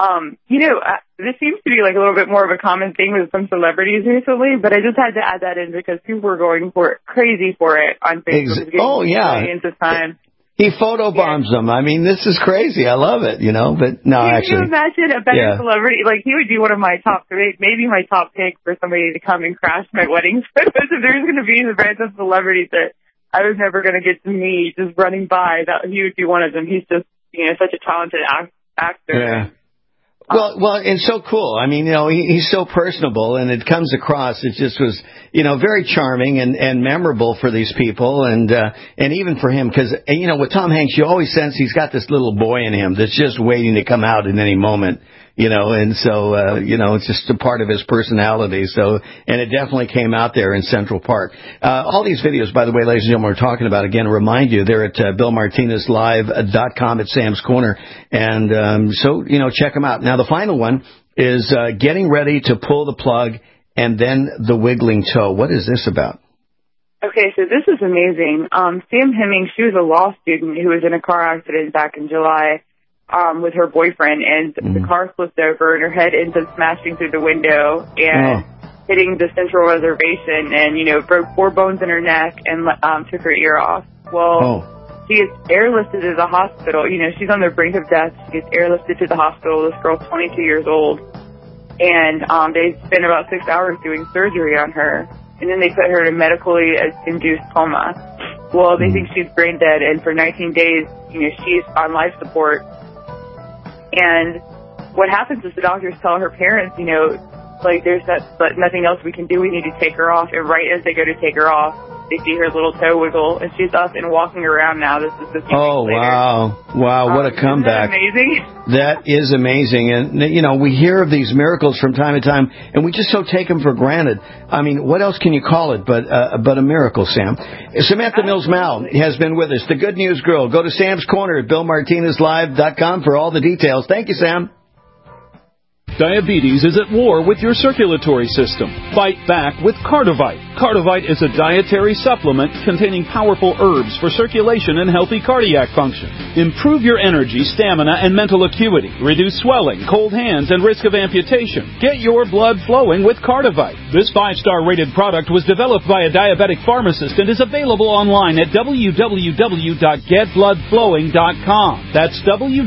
this seems to be like a little bit more of a common thing with some celebrities recently, but I just had to add that in because people were going crazy for it on Facebook. Millions of time. He photobombs them. I mean, this is crazy. I love it, but no, actually. Can you imagine a better celebrity? Like, he would be one of my top three, maybe my top pick for somebody to come and crash my wedding photos. If there's going to be a branch of celebrities that I was never going to get to meet just running by, that he would be one of them. He's just, such a talented actor. Yeah. Well, it's so cool. I mean, he's so personable, and it comes across. It just was, very charming and memorable for these people, and even for him, because with Tom Hanks, you always sense he's got this little boy in him that's just waiting to come out at any moment. And so, it's just a part of his personality. So, and it definitely came out there in Central Park. All these videos, by the way, ladies and gentlemen, we're talking about, again, remind you, they're at BillMartinezLive.com at Sam's Corner. And, so, check them out. Now, the final one is, getting ready to pull the plug and then the wiggling toe. What is this about? Okay, so this is amazing. Sam Hemmings, she was a law student who was in a car accident back in July. With her boyfriend, and the car flipped over, and her head ends up smashing through the window and hitting the Central Reservation, and broke 4 bones in her neck and took her ear off. Well, she gets airlifted to the hospital. She's on the brink of death. She gets airlifted to the hospital. This girl's 22 years old, and they spent about 6 hours doing surgery on her, and then they put her in a medically induced coma. Well, they think she's brain dead, and for 19 days, she's on life support. And what happens is the doctors tell her parents, there's nothing else we can do. We need to take her off. And right as they go to take her off, they see her little toe wiggle, and she's up and walking around now. This is the few weeks later. Wow, what a comeback. Isn't that amazing? That is amazing. And, we hear of these miracles from time to time, and we just so take them for granted. I mean, what else can you call it but a miracle, Sam? Samantha Mills-Mal has been with us, the Good News Girl. Go to Sam's Corner at BillMartinezLive.com for all the details. Thank you, Sam. Diabetes is at war with your circulatory system. Fight back with Cardivite. Cardivite is a dietary supplement containing powerful herbs for circulation and healthy cardiac function. Improve your energy, stamina, and mental acuity. Reduce swelling, cold hands, and risk of amputation. Get your blood flowing with Cardivite. This 5-star rated product was developed by a diabetic pharmacist and is available online at www.getbloodflowing.com. That's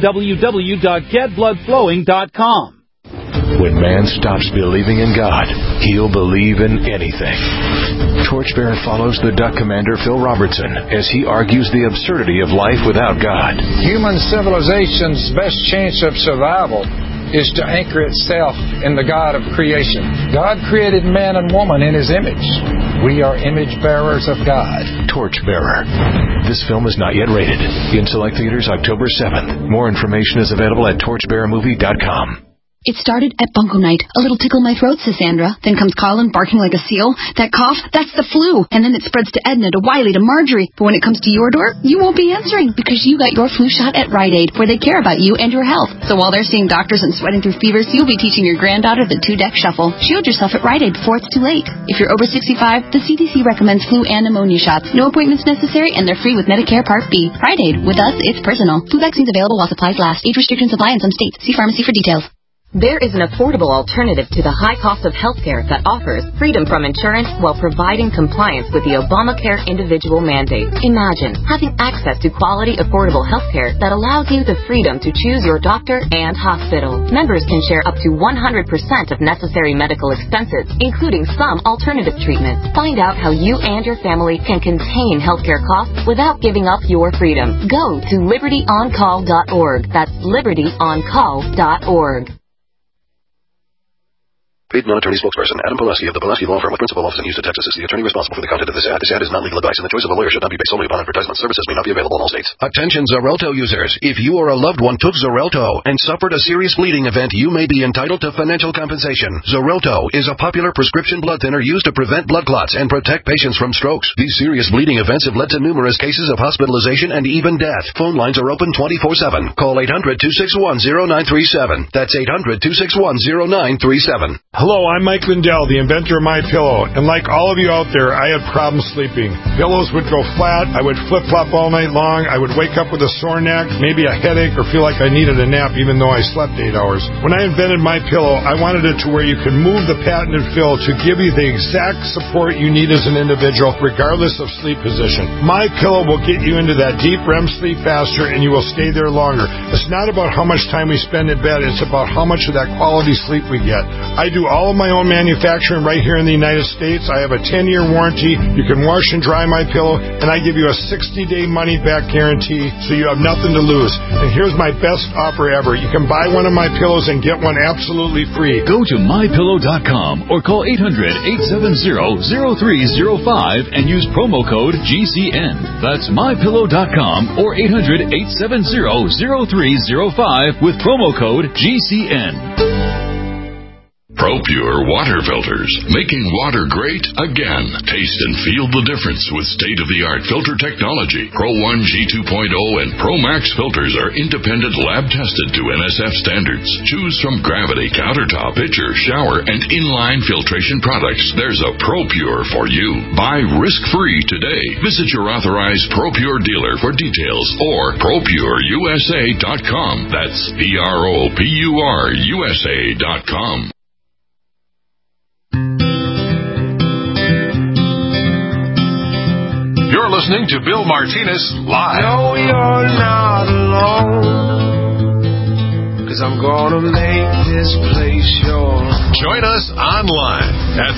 www.getbloodflowing.com. When man stops believing in God, he'll believe in anything. Torchbearer follows the Duck Commander Phil Robertson as he argues the absurdity of life without God. Human civilization's best chance of survival is to anchor itself in the God of creation. God created man and woman in His image. We are image bearers of God. Torchbearer. This film is not yet rated. In select theaters October 7th. More information is available at torchbearermovie.com. It started at Bunko Night. A little tickle in my throat, says Sandra. Then comes Colin, barking like a seal. That cough, that's the flu. And then it spreads to Edna, to Wiley, to Marjorie. But when it comes to your door, you won't be answering because you got your flu shot at Rite Aid, where they care about you and your health. So while they're seeing doctors and sweating through fevers, you'll be teaching your granddaughter the 2-deck shuffle. Shield yourself at Rite Aid before it's too late. If you're over 65, the CDC recommends flu and pneumonia shots. No appointments necessary, and they're free with Medicare Part B. Rite Aid. With us, it's personal. Flu vaccines available while supplies last. Age restrictions apply in some states. See pharmacy for details. There is an affordable alternative to the high cost of healthcare that offers freedom from insurance while providing compliance with the Obamacare individual mandate. Imagine having access to quality, affordable healthcare that allows you the freedom to choose your doctor and hospital. Members can share up to 100% of necessary medical expenses, including some alternative treatments. Find out how you and your family can contain healthcare costs without giving up your freedom. Go to libertyoncall.org. That's libertyoncall.org. Paid non-attorney spokesperson Adam Pulaski of the Pulaski Law Firm with principal office in Houston, Texas is the attorney responsible for the content of this ad. This ad is not legal advice, and the choice of a lawyer should not be based solely upon advertisement. Services may not be available in all states. Attention Xarelto users. If you or a loved one took Xarelto and suffered a serious bleeding event, you may be entitled to financial compensation. Xarelto is a popular prescription blood thinner used to prevent blood clots and protect patients from strokes. These serious bleeding events have led to numerous cases of hospitalization and even death. Phone lines are open 24/7. Call 800-261-0937. That's 800-261-0937. Hello, I'm Mike Lindell, the inventor of MyPillow, and like all of you out there, I had problems sleeping. Pillows would go flat, I would flip-flop all night long, I would wake up with a sore neck, maybe a headache, or feel like I needed a nap even though I slept 8 hours. When I invented MyPillow, I wanted it to where you could move the patented fill to give you the exact support you need as an individual, regardless of sleep position. MyPillow will get you into that deep REM sleep faster, and you will stay there longer. It's not about how much time we spend in bed, it's about how much of that quality sleep we get. I do all of my own manufacturing right here in the United States. I have a 10-year warranty. You can wash and dry MyPillow, and I give you a 60-day money-back guarantee, so you have nothing to lose. And here's my best offer ever. You can buy one of my pillows and get one absolutely free. Go to MyPillow.com or call 800-870-0305 and use promo code GCN. That's MyPillow.com or 800-870-0305 with promo code GCN. ProPure water filters, making water great again. Taste and feel the difference with state-of-the-art filter technology. Pro 1 G2.0 and Pro Max filters are independent lab-tested to NSF standards. Choose from Gravity, Countertop, Pitcher, Shower, and Inline filtration products. There's a ProPure for you. Buy risk-free today. Visit your authorized ProPure dealer for details or ProPureUSA.com. That's ProPureUSA.com. You're listening to Bill Martinez Live. No, you're not alone, 'cause I'm gonna make this place yours. Join us online at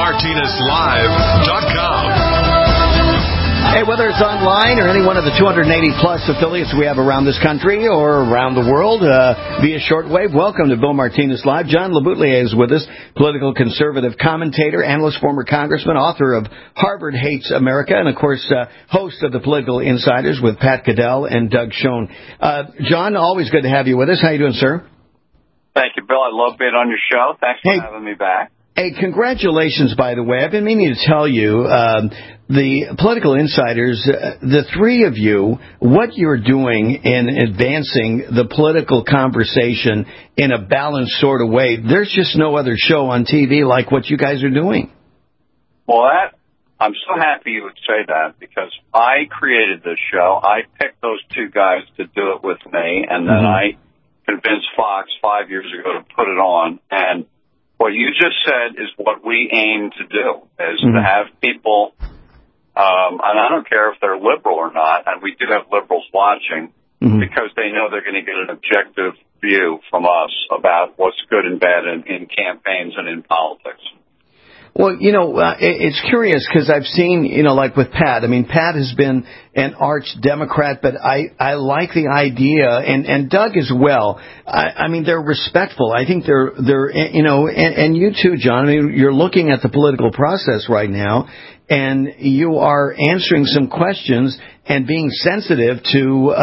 BillMartinezLive.com. Hey, whether it's online or any one of the 280-plus affiliates we have around this country or around the world via shortwave, welcome to Bill Martinez Live. John LeBoutelier is with us, political conservative commentator, analyst, former congressman, author of Harvard Hates America, and, of course, host of the Political Insiders with Pat Goodell and Doug Schoen. John, always good to have you with us. How you doing, sir? Thank you, Bill. I love being on your show. Thanks for having me back. Hey, congratulations, by the way. I've been meaning to tell you, the Political Insiders, the three of you, what you're doing in advancing the political conversation in a balanced sort of way. There's just no other show on TV like what you guys are doing. Well, I'm so happy you would say that, because I created this show. I picked those two guys to do it with me, and then I convinced Fox 5 years ago to put it on. And what you just said is what we aim to do, is to have people, and I don't care if they're liberal or not, and we do have liberals watching, because they know they're going to get an objective view from us about what's good and bad in campaigns and in politics. Well, it's curious because I've seen, like with Pat. I mean, Pat has been an arch Democrat, but I like the idea, and Doug as well. I mean, they're respectful. I think they're and you too, John. I mean, you're looking at the political process right now, and you are answering some questions and being sensitive to,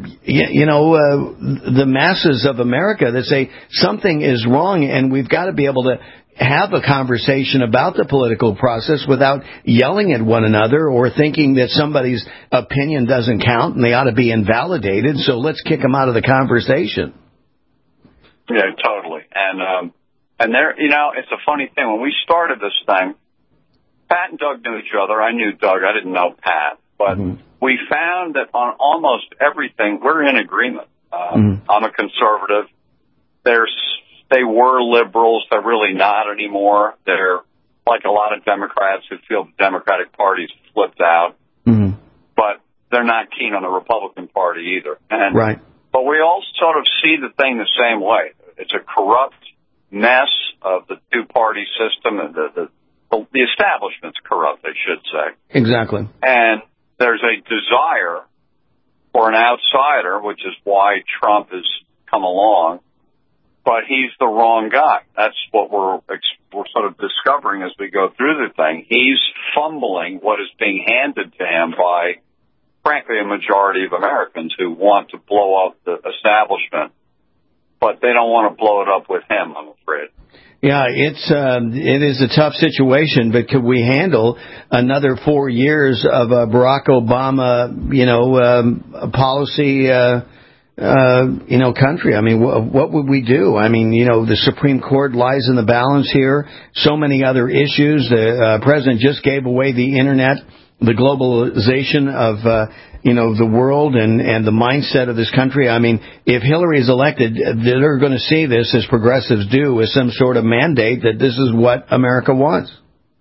the masses of America that say something is wrong, and we've got to be able to have a conversation about the political process without yelling at one another or thinking that somebody's opinion doesn't count and they ought to be invalidated, so let's kick them out of the conversation. Yeah, totally. And there, it's a funny thing. When we started this thing, Pat and Doug knew each other. I knew Doug. I didn't know Pat. But we found that on almost everything, we're in agreement. I'm a conservative. They were liberals. They're really not anymore. They're like a lot of Democrats who feel the Democratic Party's flipped out. But they're not keen on the Republican Party either. But we all sort of see the thing the same way. It's a corrupt mess of the two-party system. And the establishment's corrupt, I should say. Exactly. And there's a desire for an outsider, which is why Trump has come along, but he's the wrong guy. That's what we're sort of discovering as we go through the thing. He's fumbling what is being handed to him by, frankly, a majority of Americans who want to blow up the establishment, but they don't want to blow it up with him, I'm afraid. Yeah, it is a tough situation, but could we handle another 4 years of Barack Obama, policy, country? I mean, what would we do? I mean, the Supreme Court lies in the balance here. So many other issues. The president just gave away the internet, the globalization of, the world and the mindset of this country. I mean, if Hillary is elected, they're going to see this, as progressives do, as some sort of mandate that this is what America wants.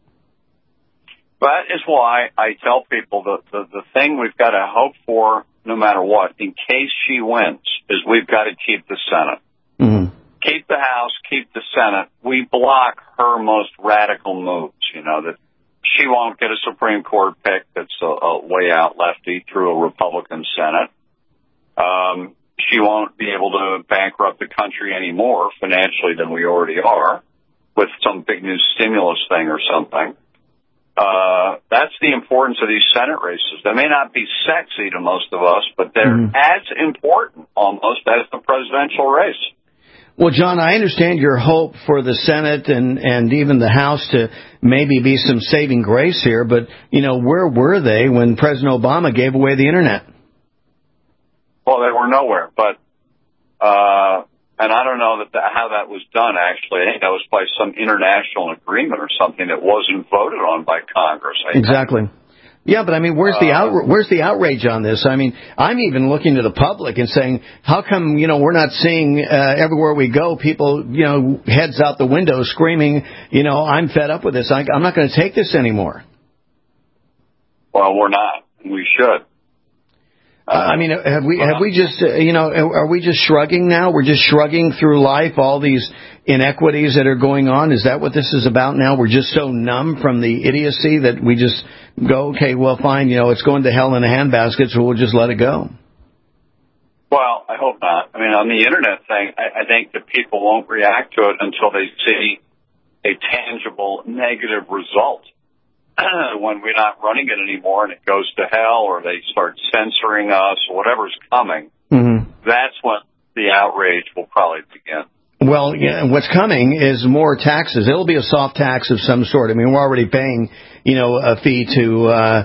That is why I tell people that the thing we've got to hope for, no matter what, in case she wins, is we've got to keep the Senate. Mm-hmm. Keep the House, keep the Senate. We block her most radical moves, that she won't get a Supreme Court pick that's a way out lefty through a Republican Senate. She won't be able to bankrupt the country any more financially than we already are with some big new stimulus thing or something. That's the importance of these Senate races. They may not be sexy to most of us, but they're as important almost as the presidential race. Well, John, I understand your hope for the Senate and even the House to maybe be some saving grace here, but, where were they when President Obama gave away the Internet? Well, they were nowhere, but, and I don't know how that was done, actually. I think that was by some international agreement or something that wasn't voted on by Congress. Exactly. Yeah, but I mean, where's the outrage on this? I mean, I'm even looking to the public and saying, how come, we're not seeing everywhere we go people, heads out the window screaming, I'm fed up with this. I'm not going to take this anymore. Well, we're not. We should. I mean, have we just, are we just shrugging now? We're just shrugging through life, all these inequities that are going on. Is that what this is about now? We're just so numb from the idiocy that we just go, okay, well, fine, it's going to hell in a handbasket, so we'll just let it go. Well, I hope not. I mean, on the Internet thing, I think that people won't react to it until they see a tangible negative result. When we're not running it anymore and it goes to hell, or they start censoring us, or whatever's coming, that's when the outrage will probably begin. Well, what's coming is more taxes. It'll be a soft tax of some sort. I mean, we're already paying, a fee to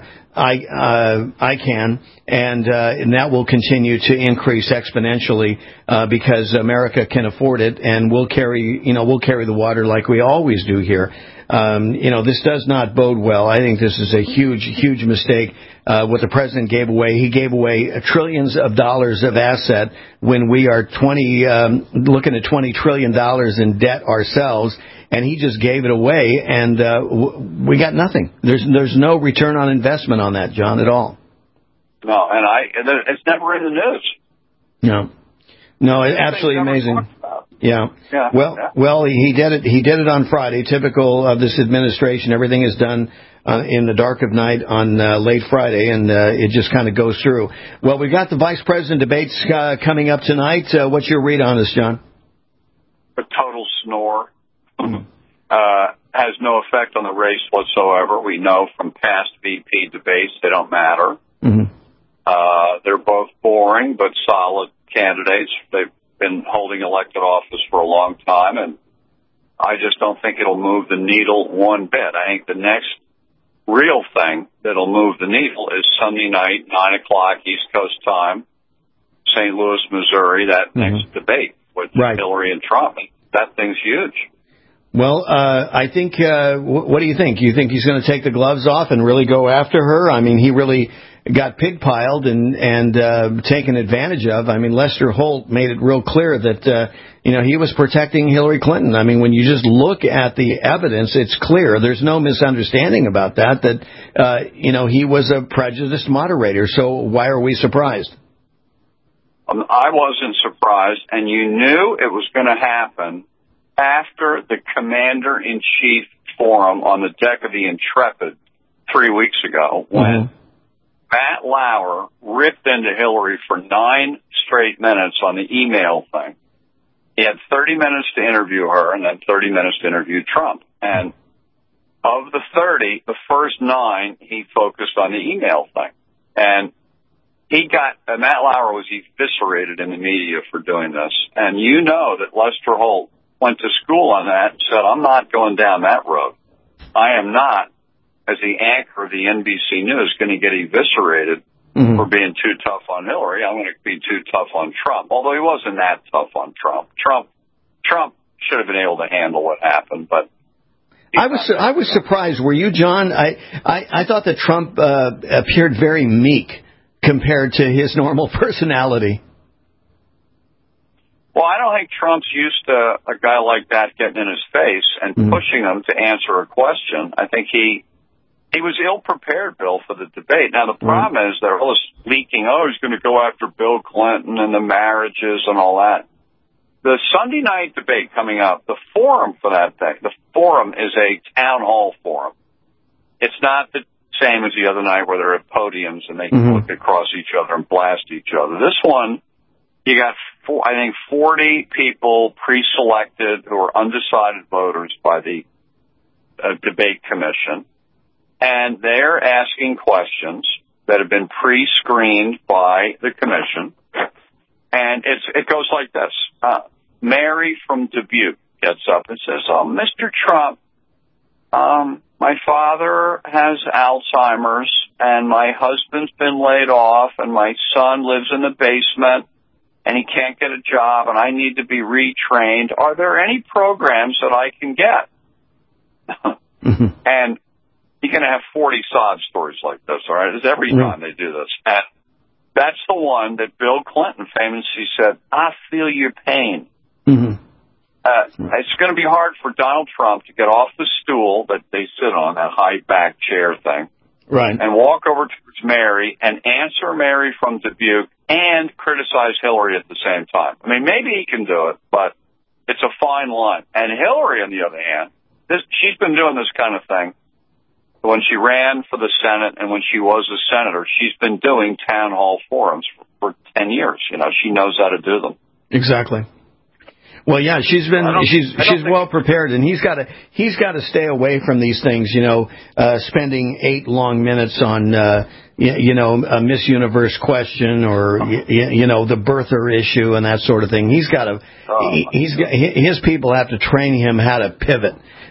ICANN, and that will continue to increase exponentially because America can afford it, and we'll carry the water like we always do here. This does not bode well. I think this is a huge, huge mistake. What the president gave away, he gave away trillions of dollars of asset when we are looking at $20 trillion in debt ourselves, and he just gave it away, and we got nothing. There's no return on investment on that, John, at all. No, and it's never in the news. No, it's absolutely amazing. Yeah. Well, he did it. He did it on Friday. Typical of this administration. Everything is done in the dark of night on late Friday, and it just kind of goes through. Well, we've got the vice president debates coming up tonight. What's your read on this, John? A total snore. Has no effect on the race whatsoever. We know from past VP debates they don't matter. They're both boring but solid candidates. They've been holding elected office for a long time, and I just don't think it'll move the needle one bit. I think the next real thing that'll move the needle is Sunday night, 9 o'clock East Coast time, St. Louis, Missouri, that next debate with Hillary and Trump. That thing's huge. Well, I think, what do you think? You think he's going to take the gloves off and really go after her? I mean, he really got pig-piled and taken advantage of. I mean, Lester Holt made it real clear that, he was protecting Hillary Clinton. I mean, when you just look at the evidence, it's clear. There's no misunderstanding about that, he was a prejudiced moderator. So why are we surprised? I wasn't surprised, and you knew it was going to happen after the Commander-in-Chief forum on the deck of the Intrepid 3 weeks ago, when Matt Lauer ripped into Hillary for 9 straight minutes on the email thing. He had 30 minutes to interview her and then 30 minutes to interview Trump. And of the 30, the first 9, he focused on the email thing. And Matt Lauer was eviscerated in the media for doing this. And you know that Lester Holt went to school on that and said, I'm not going down that road. I am not, as the anchor of the NBC News, going to get eviscerated for being too tough on Hillary. I'm going to be too tough on Trump, although he wasn't that tough on Trump. Trump should have been able to handle what happened, but I was surprised. Were you, John? I thought that Trump appeared very meek compared to his normal personality. Well, I don't think Trump's used to a guy like that getting in his face and pushing him to answer a question. I think he was ill-prepared, Bill, for the debate. Now, the problem is they're all leaking, he's going to go after Bill Clinton and the marriages and all that. The Sunday night debate coming up, the forum for that thing, the forum is a town hall forum. It's not the same as the other night where they're at podiums and they can look across each other and blast each other. This one, you got, 40 people pre-selected who are undecided voters by the debate commission. And they're asking questions that have been pre-screened by the commission. And it goes like this. Mary from Dubuque gets up and says, Mr. Trump, my father has Alzheimer's and my husband's been laid off and my son lives in the basement and he can't get a job and I need to be retrained. Are there any programs that I can get? And you're going to have 40 sob stories like this, all right? It's every time they do this. And that's the one that Bill Clinton famously said, I feel your pain. It's going to be hard for Donald Trump to get off the stool that they sit on, that high back chair thing, and walk over towards Mary and answer Mary from Dubuque and criticize Hillary at the same time. I mean, maybe he can do it, but it's a fine line. And Hillary, on the other hand, she's been doing this kind of thing. When she ran for the Senate and when she was a senator, she's been doing town hall forums for 10 years. You know, she knows how to do them. Exactly. Well, yeah, she's well prepared, and he's got to stay away from these things. You know, spending 8 long minutes on a Miss Universe question or the birther issue and that sort of thing. He's got to. His people have to train him how to pivot.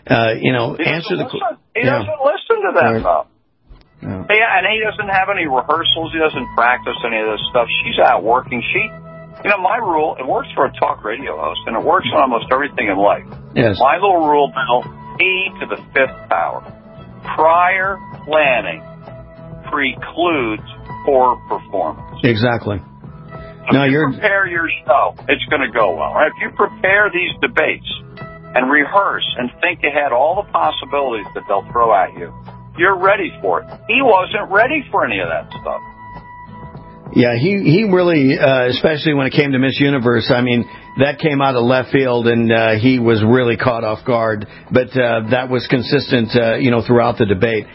Answer the. He doesn't listen to that stuff. Yeah, and he doesn't have any rehearsals. He doesn't practice any of this stuff. She's out working. My rule, it works for a talk radio host, and it works on almost everything in life. Yes. My little rule, Bill, E to the 5th power. Prior planning precludes poor performance. Exactly. If you prepare your show, it's going to go well. Right? If you prepare these debates and rehearse and think ahead all the possibilities that they'll throw at you, you're ready for it. He wasn't ready for any of that stuff. Yeah, he really, especially when it came to Miss Universe, I mean, that came out of left field, and he was really caught off guard. But that was consistent, throughout the debate.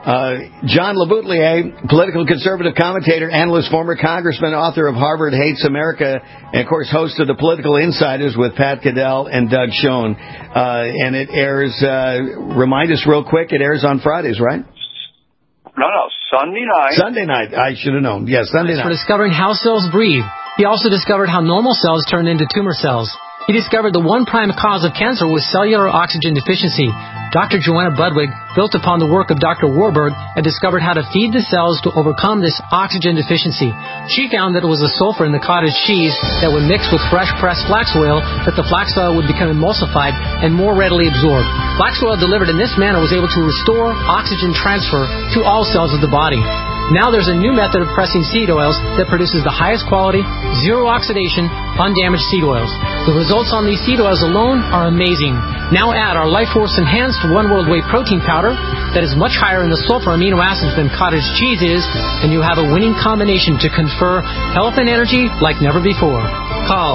John LeBoutillier, political conservative commentator, analyst, former congressman, author of Harvard Hates America, and, of course, host of the Political Insiders with Pat Goodell and Doug Schoen. And it airs, remind us real quick, it airs on Fridays, right? No, Sunday night. Sunday night. I should have known. Yes, Sunday night. For discovering how cells breathe. He also discovered how normal cells turn into tumor cells. He discovered the one prime cause of cancer was cellular oxygen deficiency. Dr. Joanna Budwig built upon the work of Dr. Warburg and discovered how to feed the cells to overcome this oxygen deficiency. She found that it was the sulfur in the cottage cheese that would mix with fresh pressed flax oil that the flax oil would become emulsified and more readily absorbed. Flax oil delivered in this manner was able to restore oxygen transfer to all cells of the body. Now there's a new method of pressing seed oils that produces the highest quality, zero oxidation, undamaged seed oils. The results on these seed oils alone are amazing. Now add our Life Force Enhanced One World Whey Protein Powder that is much higher in the sulfur amino acids than cottage cheese is, and you have a winning combination to confer health and energy like never before. Call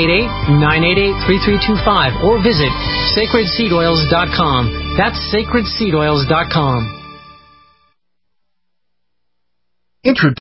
888-988-3325 or visit sacredseedoils.com. That's sacredseedoils.com.